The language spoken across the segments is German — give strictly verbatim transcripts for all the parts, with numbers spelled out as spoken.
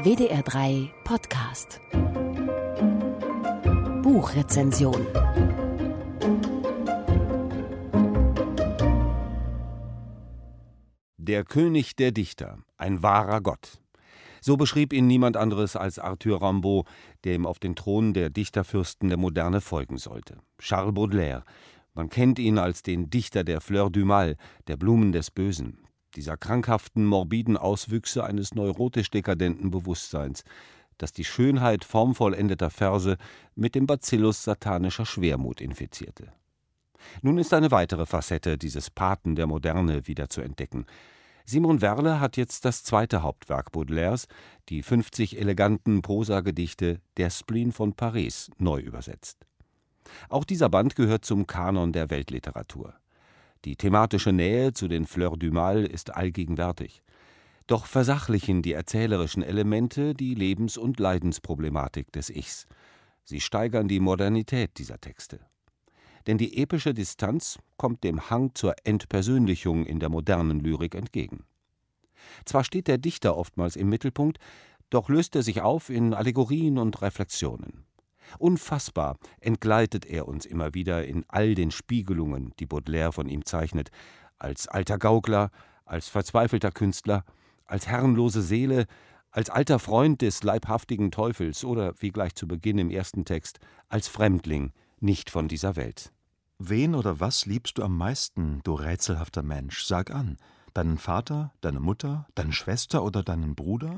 W D R drei Podcast. Buchrezension. Der König der Dichter, ein wahrer Gott. So beschrieb ihn niemand anderes als Arthur Rimbaud, der ihm auf den Thron der Dichterfürsten der Moderne folgen sollte. Charles Baudelaire. Man kennt ihn als den Dichter der Fleur du Mal, der Blumen des Bösen, dieser krankhaften, morbiden Auswüchse eines neurotisch-dekadenten Bewusstseins, das die Schönheit formvollendeter Verse mit dem Bacillus satanischer Schwermut infizierte. Nun ist eine weitere Facette dieses Paten der Moderne wieder zu entdecken. Simon Werle hat jetzt das zweite Hauptwerk Baudelaires, die fünfzig eleganten Prosagedichte Der Spleen von Paris, neu übersetzt. Auch dieser Band gehört zum Kanon der Weltliteratur. Die thematische Nähe zu den Fleurs du Mal ist allgegenwärtig. Doch versachlichen die erzählerischen Elemente die Lebens- und Leidensproblematik des Ichs. Sie steigern die Modernität dieser Texte. Denn die epische Distanz kommt dem Hang zur Entpersönlichung in der modernen Lyrik entgegen. Zwar steht der Dichter oftmals im Mittelpunkt, doch löst er sich auf in Allegorien und Reflexionen. Unfassbar entgleitet er uns immer wieder in all den Spiegelungen, die Baudelaire von ihm zeichnet, als alter Gaukler, als verzweifelter Künstler, als herrenlose Seele, als alter Freund des leibhaftigen Teufels oder, wie gleich zu Beginn im ersten Text, als Fremdling, nicht von dieser Welt. Wen oder was liebst du am meisten, du rätselhafter Mensch? Sag an, deinen Vater, deine Mutter, deine Schwester oder deinen Bruder?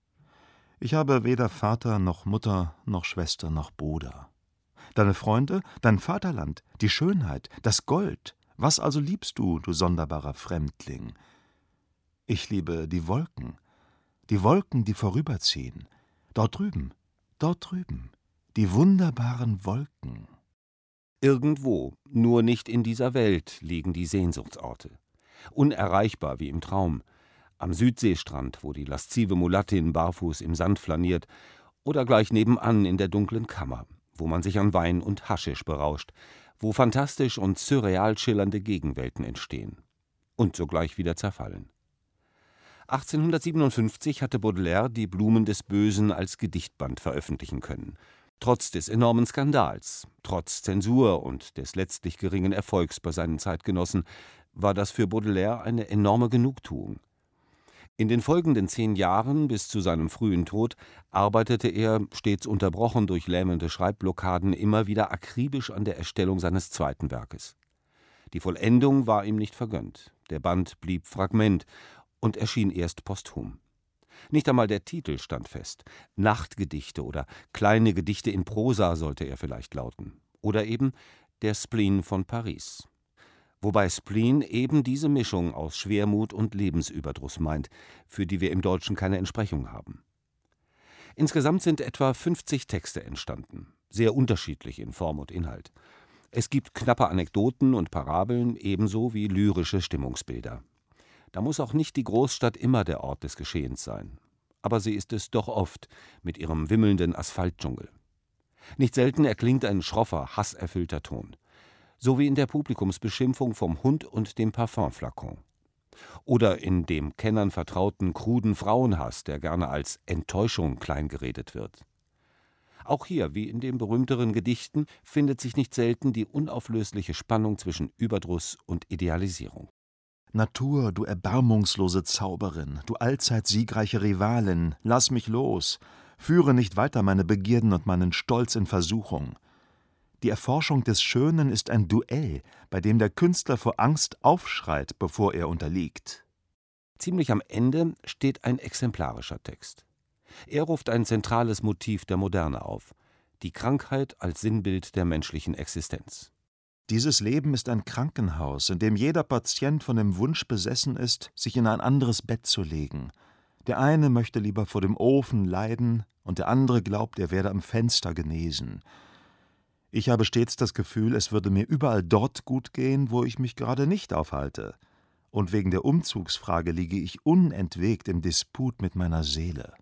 Ich habe weder Vater noch Mutter noch Schwester noch Bruder. Deine Freunde, dein Vaterland, die Schönheit, das Gold, was also liebst du, du sonderbarer Fremdling? Ich liebe die Wolken, die Wolken, die vorüberziehen. Dort drüben, dort drüben, die wunderbaren Wolken. Irgendwo, nur nicht in dieser Welt, liegen die Sehnsuchtsorte. Unerreichbar wie im Traum. Am Südseestrand, wo die laszive Mulattin barfuß im Sand flaniert, oder gleich nebenan in der dunklen Kammer, wo man sich an Wein und Haschisch berauscht, wo fantastisch und surreal schillernde Gegenwelten entstehen und sogleich wieder zerfallen. achtzehnhundertsiebenundfünfzig hatte Baudelaire die Blumen des Bösen als Gedichtband veröffentlichen können. Trotz des enormen Skandals, trotz Zensur und des letztlich geringen Erfolgs bei seinen Zeitgenossen, war das für Baudelaire eine enorme Genugtuung. In den folgenden zehn Jahren bis zu seinem frühen Tod arbeitete er, stets unterbrochen durch lähmende Schreibblockaden, immer wieder akribisch an der Erstellung seines zweiten Werkes. Die Vollendung war ihm nicht vergönnt. Der Band blieb Fragment und erschien erst posthum. Nicht einmal der Titel stand fest. Nachtgedichte oder kleine Gedichte in Prosa sollte er vielleicht lauten. Oder eben Der Spleen von Paris. Wobei Spleen eben diese Mischung aus Schwermut und Lebensüberdruss meint, für die wir im Deutschen keine Entsprechung haben. Insgesamt sind etwa fünfzig Texte entstanden, sehr unterschiedlich in Form und Inhalt. Es gibt knappe Anekdoten und Parabeln, ebenso wie lyrische Stimmungsbilder. Da muss auch nicht die Großstadt immer der Ort des Geschehens sein. Aber sie ist es doch oft mit ihrem wimmelnden Asphaltdschungel. Nicht selten erklingt ein schroffer, hasserfüllter Ton. So wie in der Publikumsbeschimpfung vom Hund und dem Parfumflakon. Oder in dem Kennern vertrauten kruden Frauenhass, der gerne als Enttäuschung kleingeredet wird. Auch hier, wie in den berühmteren Gedichten, findet sich nicht selten die unauflösliche Spannung zwischen Überdruss und Idealisierung. Natur, du erbarmungslose Zauberin, du allzeit siegreiche Rivalin, lass mich los, führe nicht weiter meine Begierden und meinen Stolz in Versuchung. Die Erforschung des Schönen ist ein Duell, bei dem der Künstler vor Angst aufschreit, bevor er unterliegt. Ziemlich am Ende steht ein exemplarischer Text. Er ruft ein zentrales Motiv der Moderne auf: die Krankheit als Sinnbild der menschlichen Existenz. Dieses Leben ist ein Krankenhaus, in dem jeder Patient von dem Wunsch besessen ist, sich in ein anderes Bett zu legen. Der eine möchte lieber vor dem Ofen leiden, und der andere glaubt, er werde am Fenster genesen. Ich habe stets das Gefühl, es würde mir überall dort gut gehen, wo ich mich gerade nicht aufhalte. Und wegen der Umzugsfrage liege ich unentwegt im Disput mit meiner Seele.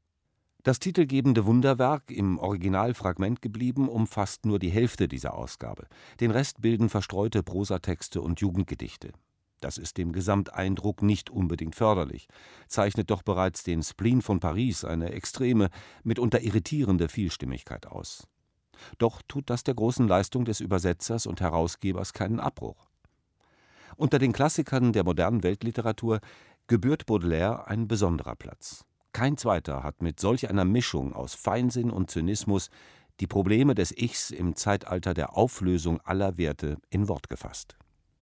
Das titelgebende Wunderwerk, im Originalfragment geblieben, umfasst nur die Hälfte dieser Ausgabe. Den Rest bilden verstreute Prosatexte und Jugendgedichte. Das ist dem Gesamteindruck nicht unbedingt förderlich, zeichnet doch bereits den Spleen von Paris, eine extreme, mitunter irritierende Vielstimmigkeit aus. Doch tut das der großen Leistung des Übersetzers und Herausgebers keinen Abbruch. Unter den Klassikern der modernen Weltliteratur gebührt Baudelaire ein besonderer Platz. Kein zweiter hat mit solch einer Mischung aus Feinsinn und Zynismus die Probleme des Ichs im Zeitalter der Auflösung aller Werte in Wort gefasst.